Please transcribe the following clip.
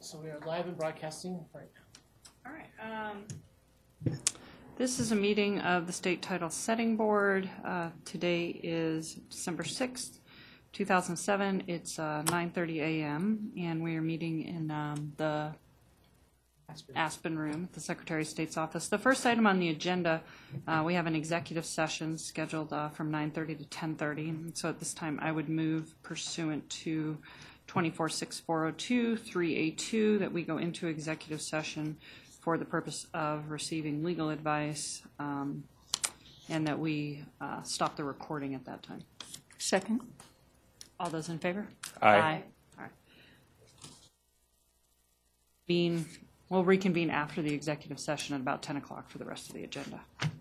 So we are live and broadcasting right now. All right. This is a meeting of the State Title Setting Board. Today is December 6th, 2007. It's 9:30 a.m. and we are meeting in the Aspen Room at the Secretary of State's office. The first item on the agenda, we have an executive session scheduled from 9:30 to 10:30. And so at this time, I would move pursuant to 24-6402, 3A2, that we go into executive session for the purpose of receiving legal advice, and that we stop the recording at that time. Second. All those in favor? Aye. All right. We'll reconvene after the executive session at about 10 o'clock for the rest of the agenda.